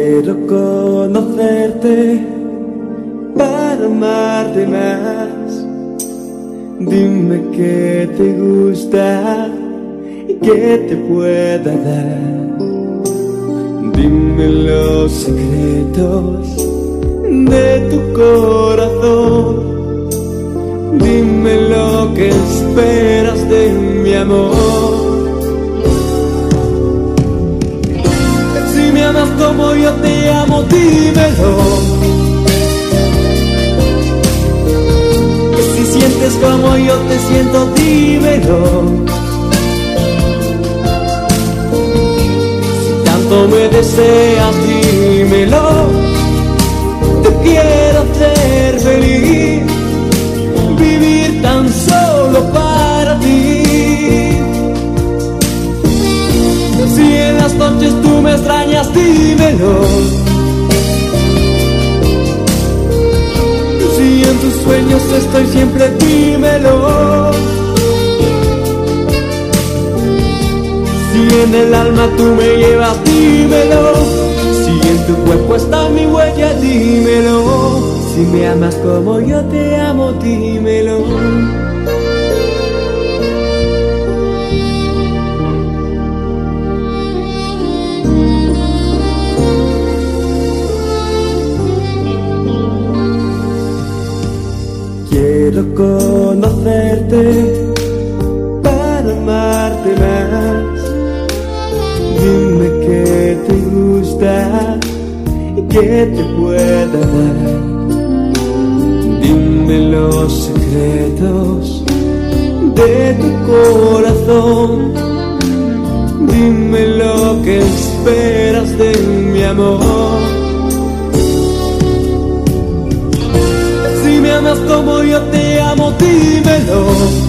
Quiero conocerte para amarte más. Dime qué te gusta y qué te pueda dar. Dime los secretos de tu corazón. Dime lo que esperas de mi amor. Si me amas como yo te amo, dímelo. Si sientes como yo te siento, dímelo. Si tanto me deseas, dímelo. Te quiero hacer feliz, vivir tan solo para ti. Si en las noches tú me extrañas, dímelo. Si en tus sueños estoy siempre, dímelo. Si en el alma tú me llevas, dímelo. Si en tu cuerpo está mi huella, dímelo. Si me amas como yo te amo, dímelo. Quiero conocerte para amarte más. Dime qué te gusta y qué te pueda dar. Dime los secretos de tu corazón. Dime lo que esperas de mi amor. Si me amas como yo te amo, dímelo.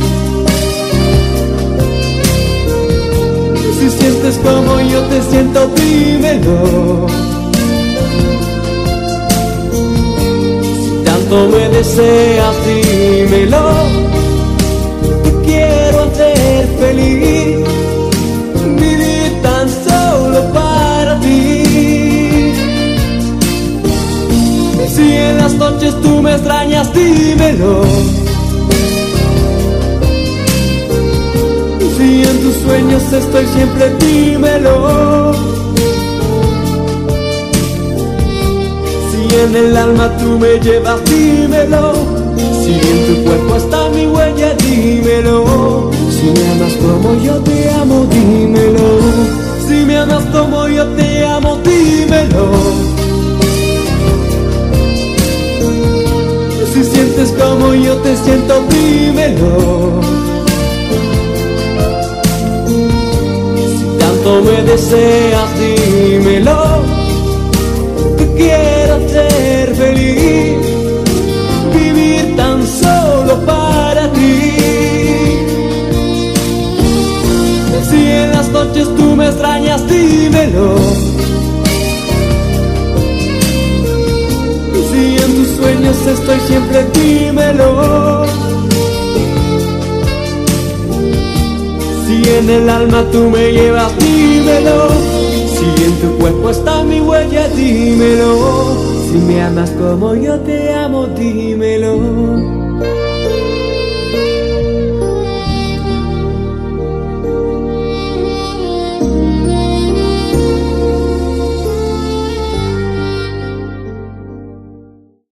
Si sientes como yo te siento, dímelo. Si tanto me deseas, dímelo. Te quiero hacer feliz, vivir tan solo para ti. Si en las noches tú me extrañas, dímelo. Si en tus sueños estoy siempre, dímelo. Si en el alma tú me llevas, dímelo. Si en tu cuerpo está mi huella, dímelo. Si me amas como yo te amo, dímelo. Si me amas como yo te amo, dímelo. Si sientes como yo te siento, dímelo. Si tanto me deseas, dímelo. Te quiero hacer feliz, vivir tan solo para ti. Si en las noches tú me extrañas, dímelo. Si en tus sueños estoy siempre, dímelo. Si en el alma tú me llevas, dímelo. Si en tu cuerpo está mi huella, dímelo. Si me amas como yo te amo, dímelo.